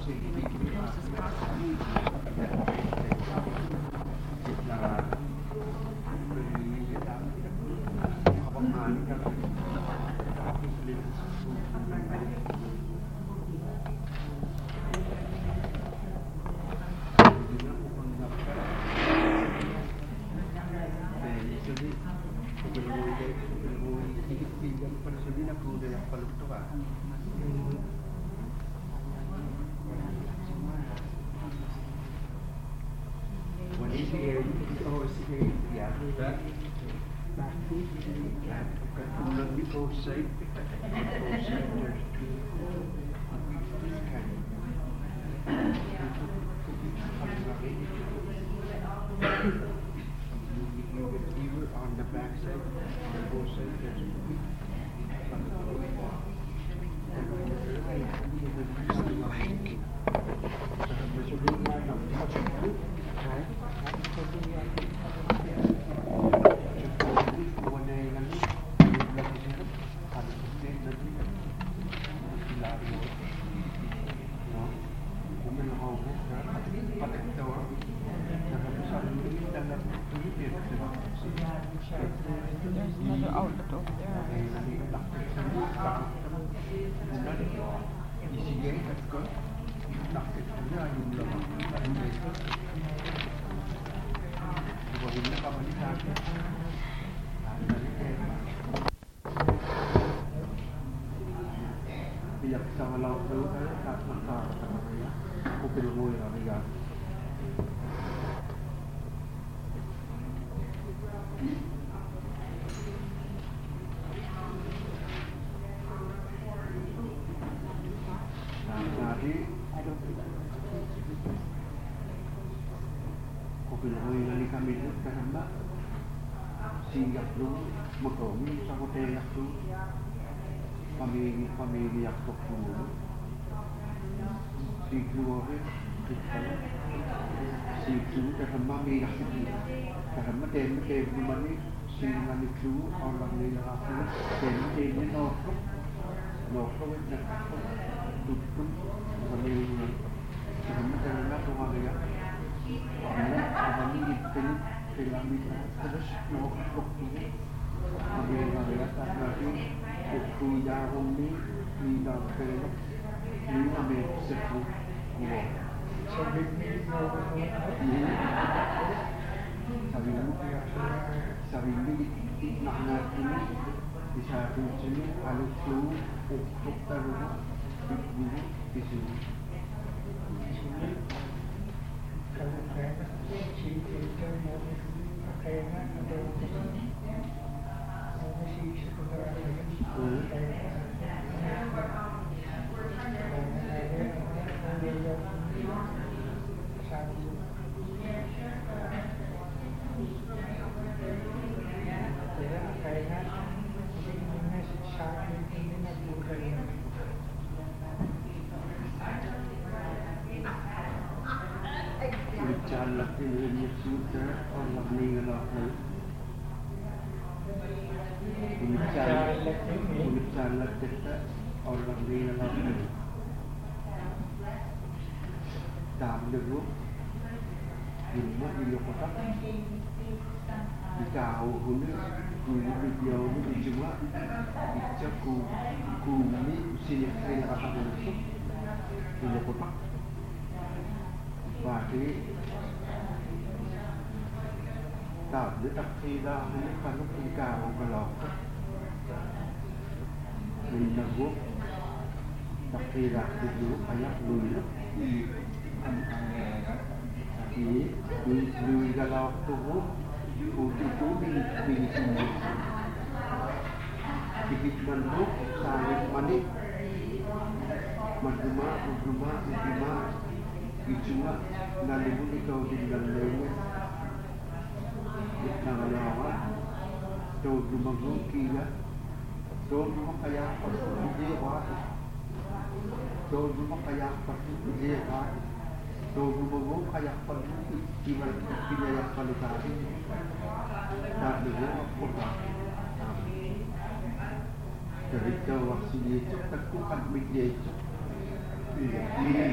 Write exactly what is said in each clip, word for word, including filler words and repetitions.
Jadi kalau waktu itu tak kuat begitu, ini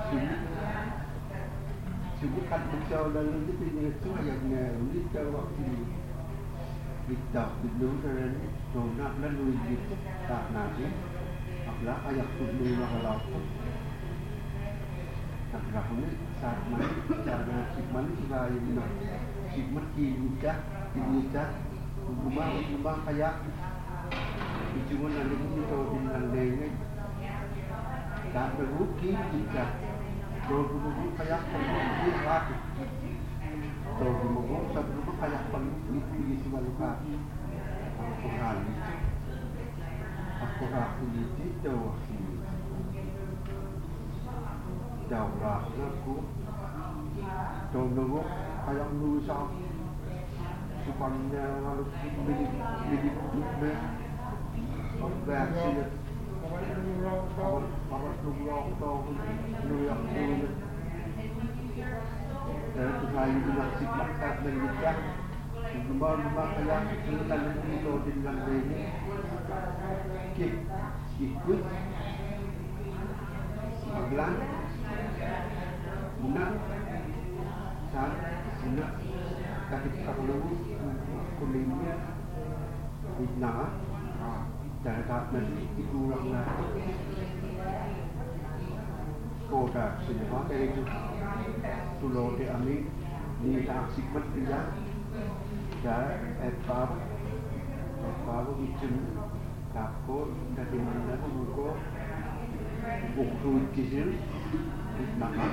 sini sini kan bersau dalam itu punya tu yang ni kita waktu kita dulu dan nak lalu itu tak nanti apalagi ayat tu dulu kalau tak rahmi saat mana cara sikman sebagai ini sikman kita kita rumah rumah kayak cuma nanti kita di landainya tak beruki kita kalau dulu kayak pembunuh lagi kalau dulu sebelum kayak pembunuh di sebagai kaki aku hari aku hari itu jauh sini jauh lah aku jauh dulu kayak nusa supaya harus milik milik milik vaksin awal awal dulu atau New York dulu dan saya juga sikap tak berlibat rumah-rumah kayak tentang itu dengan ini kik ikut sebelah benar saat benar tapi kalau kulitnya benar dan tak nanti itu oranglah kota semua dari itu tulau di Amin di tak sikmat dia dan etap etap itu takut dari mana buku buku kecil nama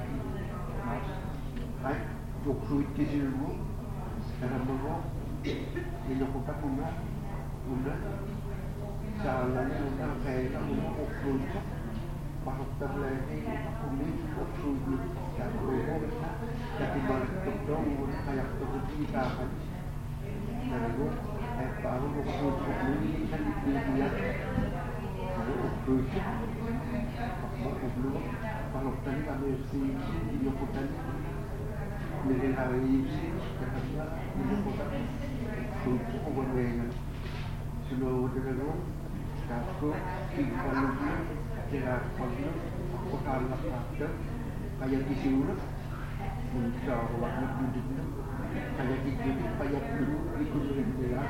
ay buku kecil bu dalam buku ini kota punya punya jalannya udah kayak punya buku Pak terlebih kulit kulit dan logo jadi balik dong kayak tuh kita kan dan itu eh baru kulit kulit kan dia baru kulit mau kulit kalau tadi kami si dilakukan dari hari ini karena dilakukan untuk kewenangan sudah dengan takut tinggal Jika kalau orang ada kayak di sini, muncul warna hidupnya kayak gitu, kayak dulu ikut dia,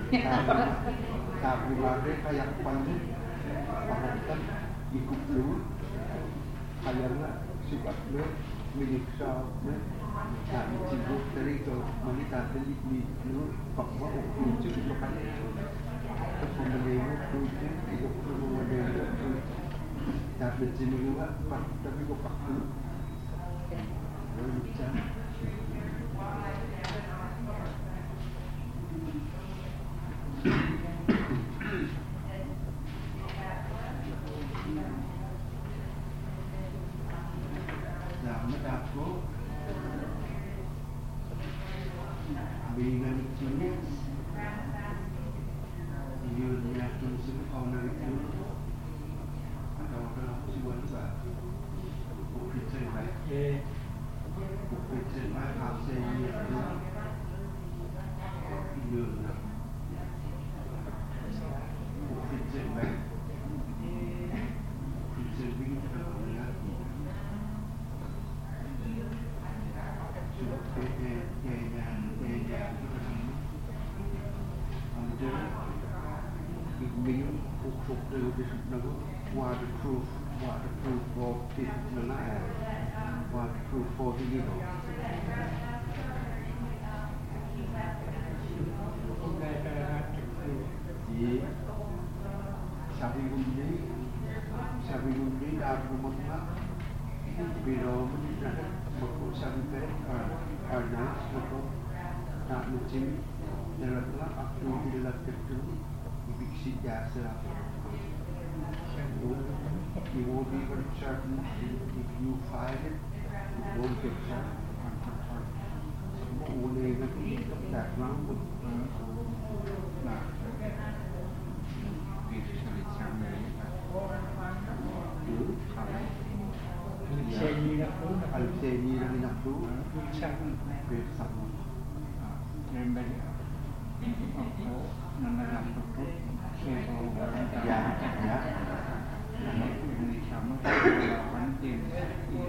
tapi lagi kayak panjang, bahkan ikut dulu, kayaknya sifatnya menyiksa, tak mencibuk dari itu, wanita tadi di dulu, bahwa lucu itu kan, kemudian lucu itu kemudian lucu. Tak berjini juga, tapi kok pak dulu. Lalu bicara. Nah, mendaku bingung sini. Dia tuh sini owner itu. Kalau siwan sa bukit cermat, bukit cermat hasil ini itu ilunya bukit cermat, bukit cermin terangnya, sudah kaya kaya kaya ada ini ukuk dari sana waterproof, waterproof for the land, waterproof for the eagle. Di sabi gundi, sabi gundi aku makan, belum ada makan sabi teh, ada makan tak macam dalamlah aku tidak terus dibiksi jasa. You won't be very certain if you find it, you won't get certain. Only the background would not. Al-Seni dan Nakdu bersama. Membeli aku menanam betul. Ya, ya. Ini sama dengan penting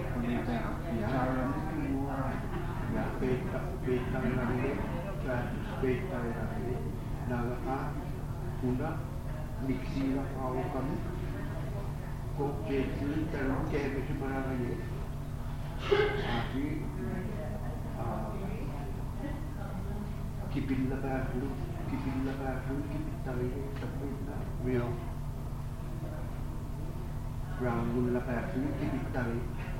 ratus beta ini naga kuna diksi lah awak kami kok jadi terus kayak bagaimana lagi tapi kipin lah dulu kipin lah dulu kipin tali tapi tak real Rangul lah dulu kipin tali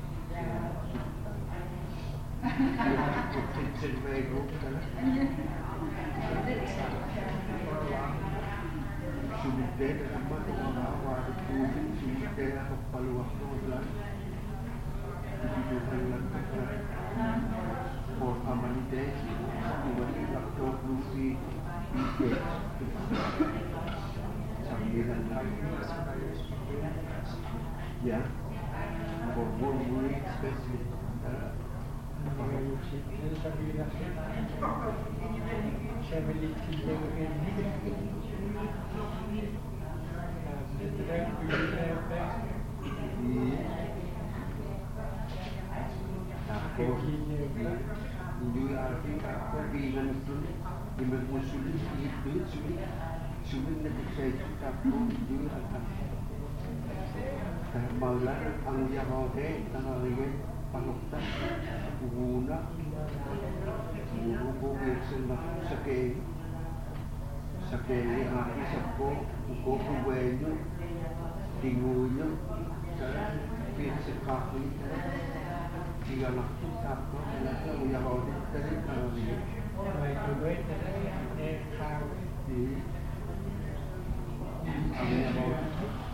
kipin tali grup kan sudah apa orang awal itu sudah apa peluang peluang itu peluang for amanitas buat waktu lusi itu sambilan lagi ya for more more spesifik saya memiliki Aku ini arti aku bilang itu iman musuh itu sulit sulit nak saya aku ini akan malah ang yahote tanaligan panuktan guna guna ko version na sakay sakay ang isip ko ko kuwenyo tinguyo sa version kaki jika nak aku nak ang yahote tadi tanaligan mai kuwet tadi eh kau di ang yahote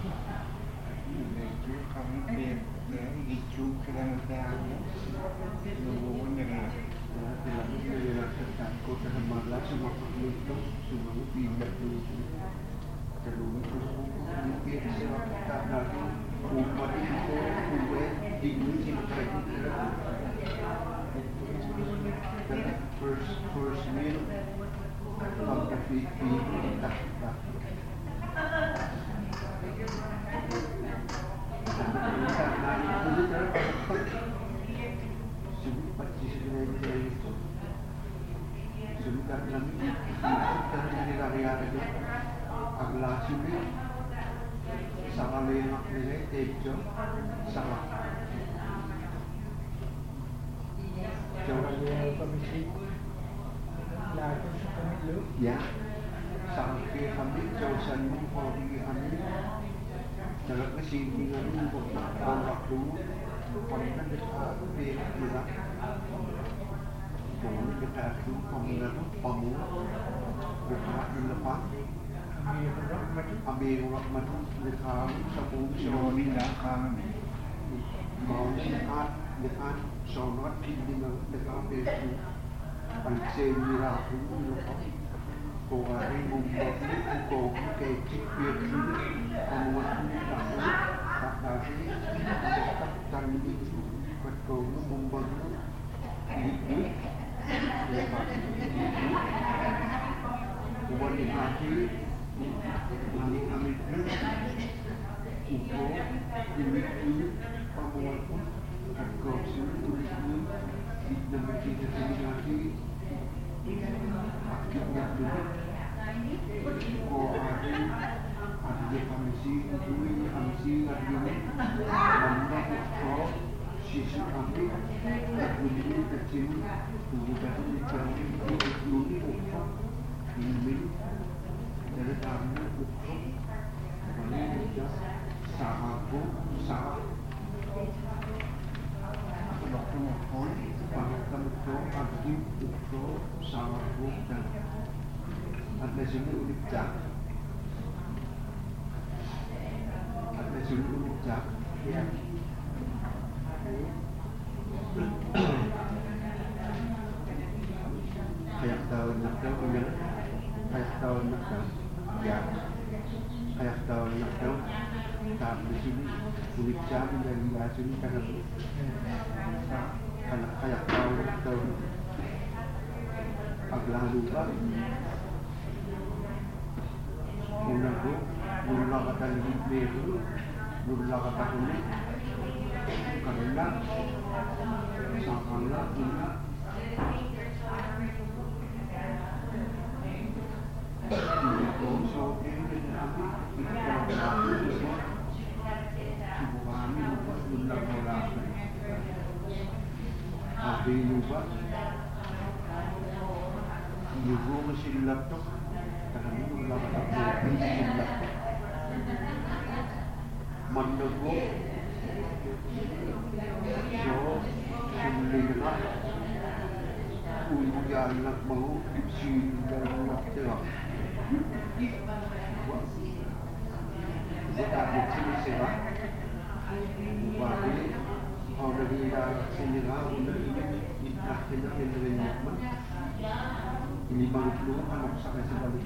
itu kami biar itu kadang-kadang nungguin yang ya tidak dirasakan kota Malang semua itu semua tidak dulu terus mungkin tak lagi umat itu kue dimuji lagi dan first first meal of the feed tak tak sudah nabi sudah hari-hari itu agla sudah salah lemak ini tejo salah jauhnya komisi lalu komisi ya sampai kami jauhan mengkori kami dalam kesintingan untuk waktu kominan dekat bila Kemudian kita itu kominan pamu dekat di lepas ambil rahmat dekat sepuluh sehari dekat mau dekat dekat sholat dengan dekat itu pancen miraku lepas kau hari membuat kau kecik biru kamu tak tak lagi dekat dan itu kau membuat ini lepas itu buat hati ini kami itu itu ini pamuan pun kau suruh ini dan kita lagi akhirnya itu kau ada ada komisi itu komisi lagi mana kau sisi kami begini kecil bukan dicari itu itu ini dari kami itu paling tidak sahabu sah waktu mohon pada tempat pagi itu sahabu dan ada sini unik jak ada sini unik jak ya kayak tahun nakal punya kayak tahun nakal ya kayak tahun nakal tapi sini unik jam dari bahasa ini karena karena kayak tahun nakal agak lupa menunggu mula kata lebih dulu mula kata ini karena sangatlah punya kami kita berlaku semua tubuh kami undang orang ada juga juga mesin laptop karena laptop itu mesin laptop menunggu so semula ujian nak mau isi dalam waktu kita bukti sewa bagi orang yang sendiri untuk ini nak kita dengan ini baru dulu anak sampai sebalik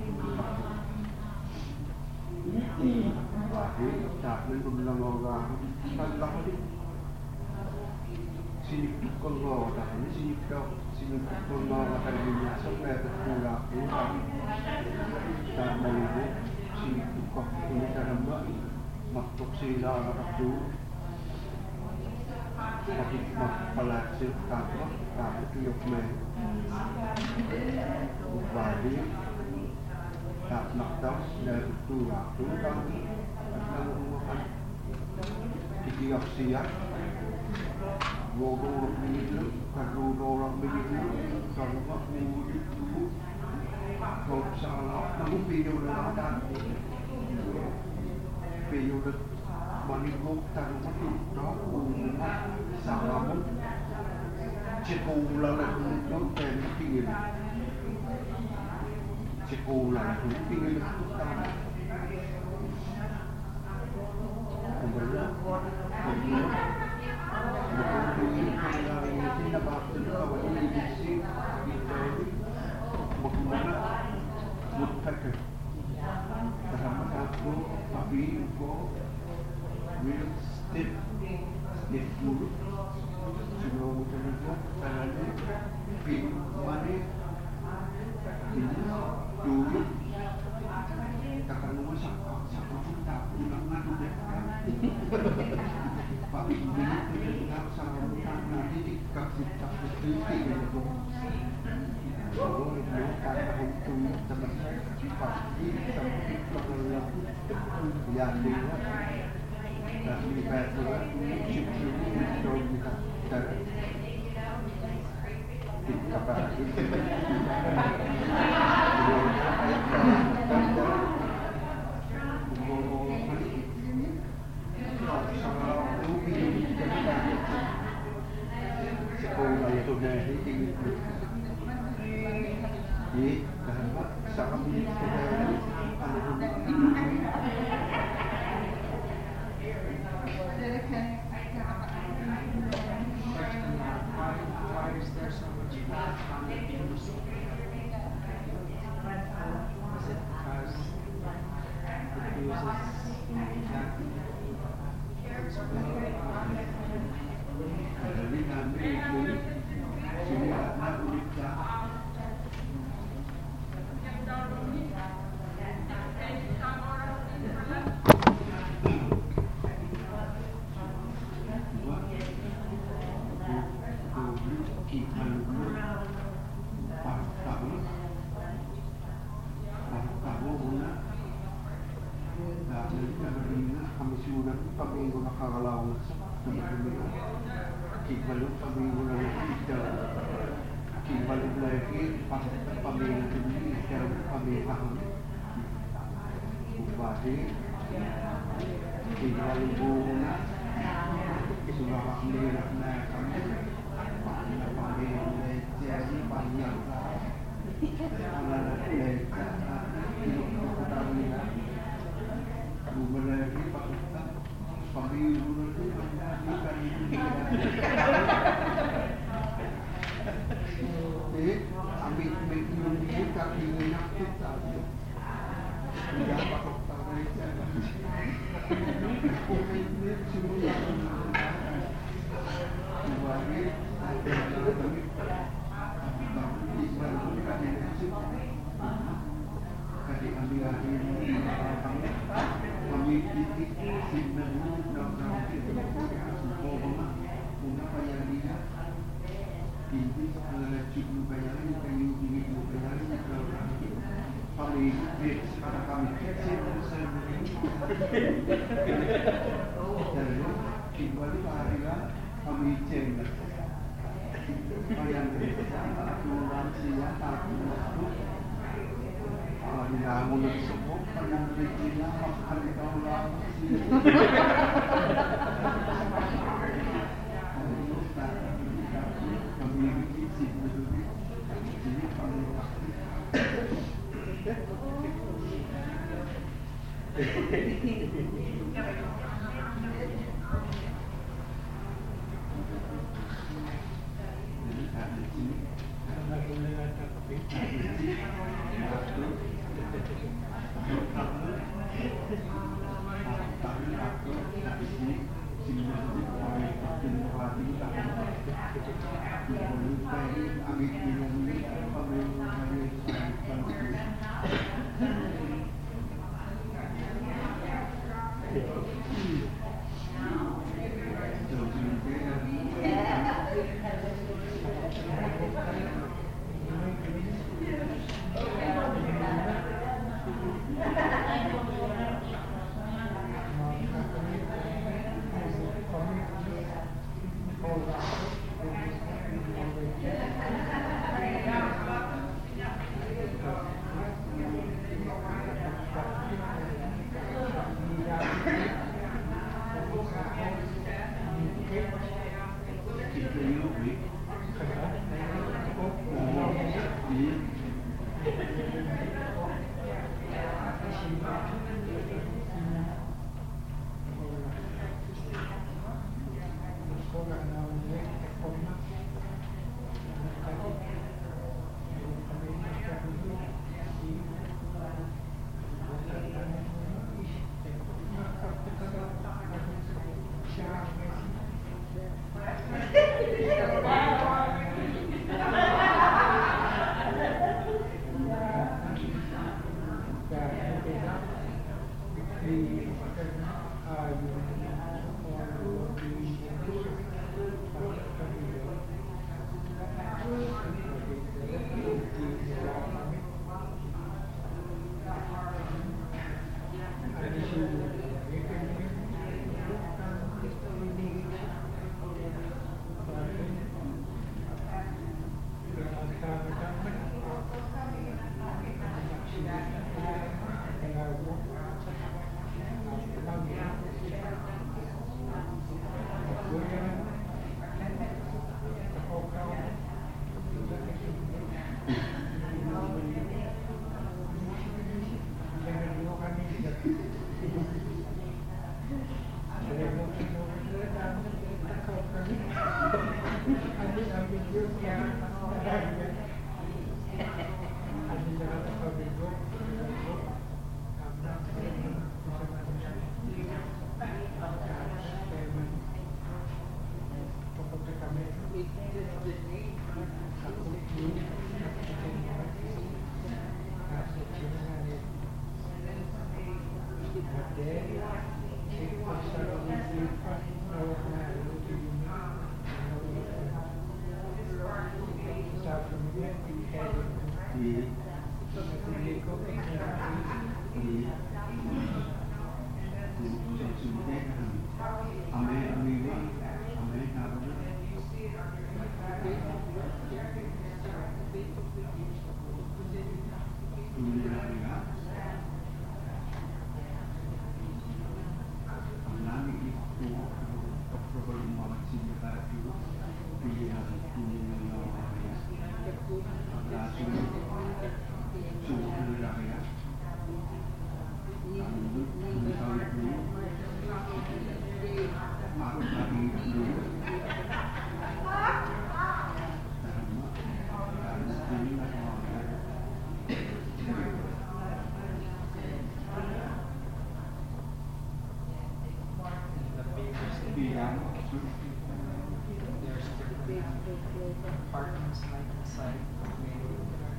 bagi tak belum orang tak lagi sini kalau tak ini sini kau sini kalau akan biasa sampai terpulang tak boleh sini kau ini cara mbak maktuk sila aku tapi mak palasi tak tak itu yok main bagi tak maktuk dari itu aku kan akan rumah tiap siang Guru begitu, kalau orang begitu, kalau mak mengurut tubuh, kalau salah, kamu pilih orang dan pilih orang manibuk taruh mati, dah umat salah pun, sekolah lagi itu dan pilih, sekolah lagi pilih itu taruh, kemudian kemudian Mungkin kalau ini nak bahasa kalau ini diksi kita ini bagaimana mutakan dalam satu tapi ko will step step dulu sebelum mutakan itu caranya pin mana ini dulu kakak nomor satu satu juta ulang ngadu deh tapi ini kita sama nanti dikasih kasih kritik gitu. Kalau itu kata itu sebenarnya pasti seperti kalau yang dia dari betul chip ini itu kita cari kita bahas sekolah itu dari itu, ini karena sangat sekali Why is there so much fat on the news? Is it because it uses exactly jadi kami itu sini karena uniknya kami sudah kami gunakan kalau kita belum kami gunakan kita kita belum lagi kami ini secara kami paham bupati kita belum guna sudah kami nak kami kami jadi banyak karena mereka hidup kami Gubernur ini Pak Ustaz, pemilu itu bukan itu. Jadi, ambil pemilu ini kaki minyak kita. Tidak Pak Ustaz Malaysia. Pemilu semua yang menggunakan. Kembali, ada kami. Di mana kami masuk. Kali ambil ini kami titik sinar dan dan itu semua Kembali kehadiran kami cendek. Kalian bersama akumulasinya tapi waktu bila mulut sebut kalian berjina makan di tahun lalu. Kami isi berdua. Jadi kami apartments like inside, maybe,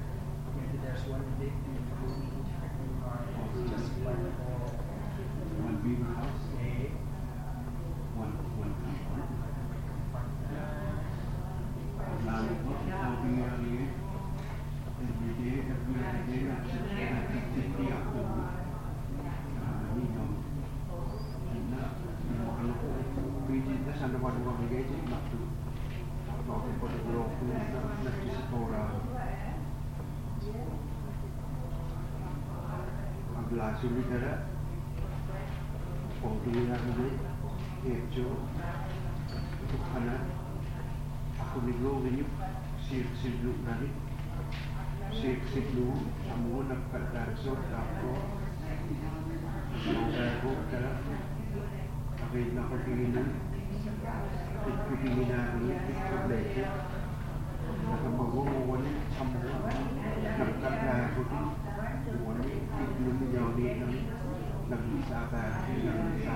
maybe there's one big room or just one hall. One big house, one one compartment. Now, how we are here, every day, every other day, I keep I keep taking up the room. You know, sana manuang geje naktu no ko de ro ku na na ti sipora agla suli dara o dunia ni ejo itu kana aku ni lo ni sir sir lu nani sir sir lu amu nak kat so aku saya ko dara akin na ko tingin Pilipinas ni Pilipinas nakamaguwan samu nakakala ko din wala iluminaw ni ng nag-isaka ng sa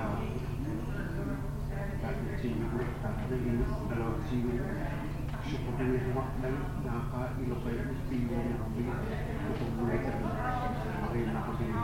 kahit siguro kahit naging dalaw siguro sukutin mo ng nakaka-ilokay ang istiyo ng kami itong muli sa akin na ko din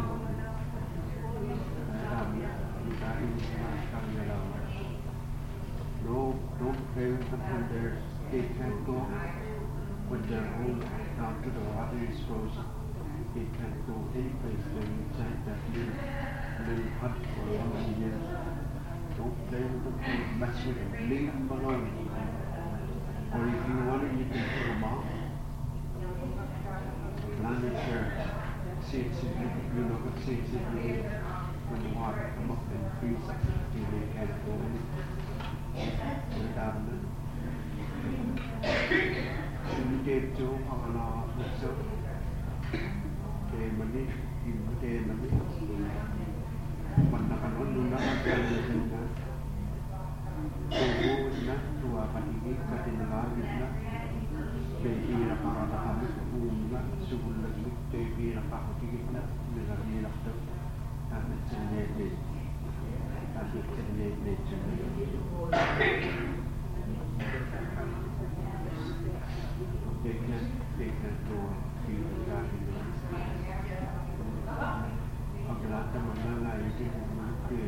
dami kain sa kanya lang. No, don't play with them when they're, they can't go when they're home down to the water is frozen. They can't go any place when inside that little, little hut for a long years. Don't play with them, don't mess with them, leave them alone. Or if you want it, you can put them out. Land and share. See it simply, you know what see it simply when the water come up and freeze up, they can't go in. Dalam sini tu kalau besok ke mana ibu ke mana mana kan orang nak akan sana tuh na tua pagi kat negara na bagi nak para kami bunga sebelum lagi bagi nak pagi kita negara ni nak tu ada jenis ada jenis jenis They can, they can go feel the garden. Agak lama mana itu mungkin.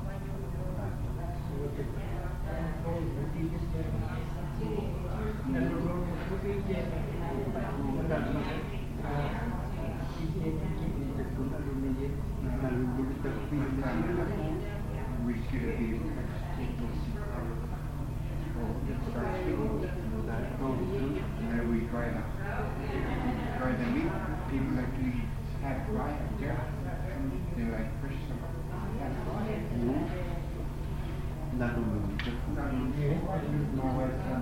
And we try to try the meat. People like to eat half dry and jerk. They like fish some half dry. Not only just Not no way some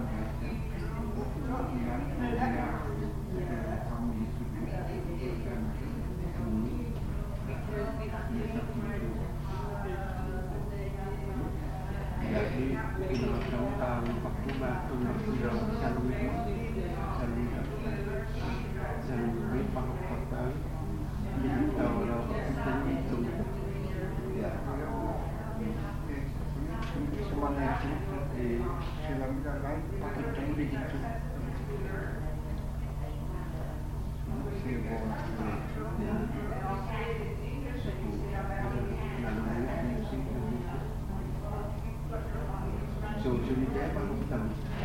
jadi pinakatang pagkuba ng siraw sa luwi sa luwi sa luwi pangkatang bitaw raw itong itong ya semuanya itu film lain pakai kamu di situ. So, sulit ya Pak Ustaz.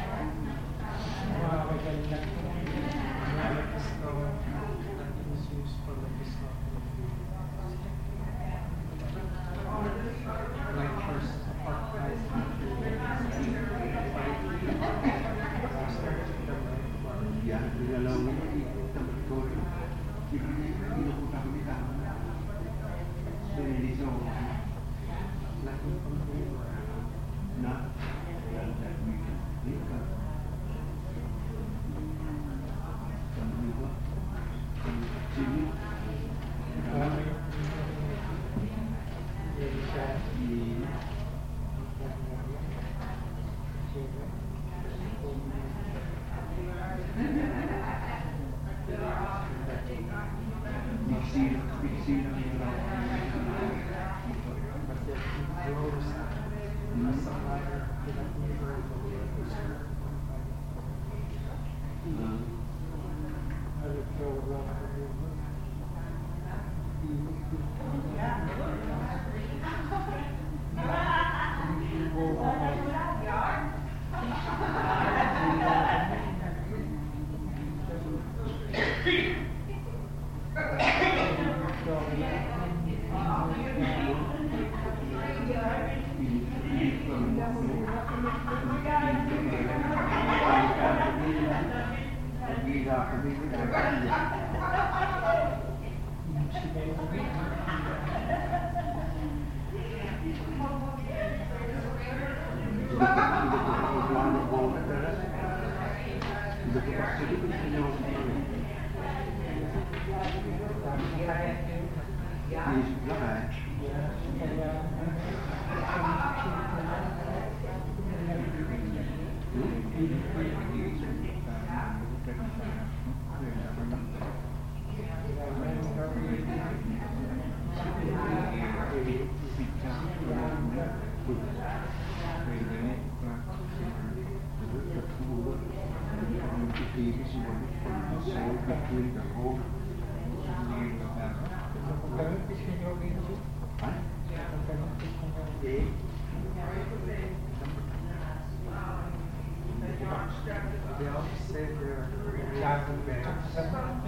Ya, di dalam ini kita betul ini ini utang kita. Jadi so, lakukan nah yang jadi kita sini misi misi kami ni Kaya. They all say they're traveling bags.